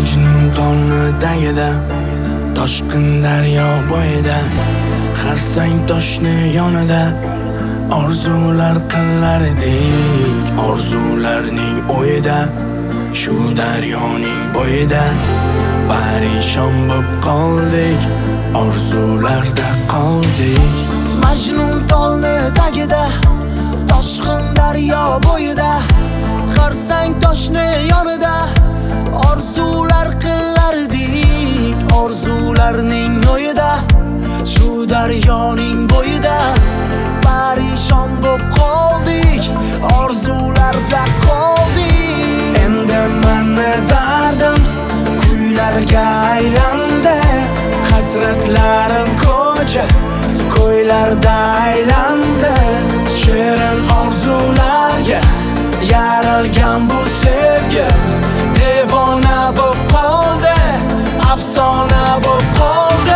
Majnun tolni tagida, toshqin daryo bo'yida, xarsang toshni yonida orzular qilardik. Orzularning o'yida, shu daryoning bo'yida parishon bo'lib qoldik, orzularda qoldik. Majnun tolni tagida, toshqin daryo bo'yida, xarsang toshni yonida orzular qilardik. Orzularning o'yida, shu daryoning bo'yida parishon bo'lib qoldik, orzularda qoldik. Endi meni dardim kuylarga aylandi, hasratlarim ko'cha ko'ylarda aylandi. Shirin orzularga yaralgan bu sevgi devona bo'lib qoldi, afsona bo'lib qoldi.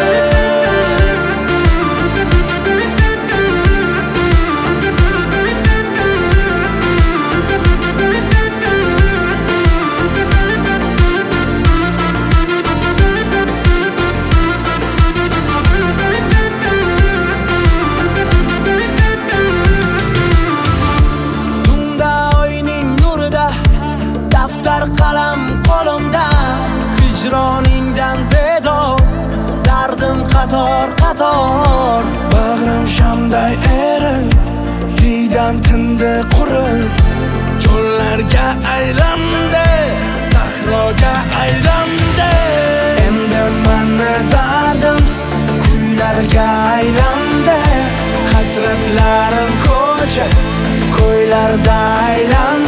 Qalam qo'limda, hijroningdan bedor, dardim qator qator. Bag'rim shamday eril, diydam tindi qurib, cho'llarga aylandi, sahroga aylandi. Endi meni dardim kuylarga aylandi, hasratlarim ko'cha ko'ylarda aylandi.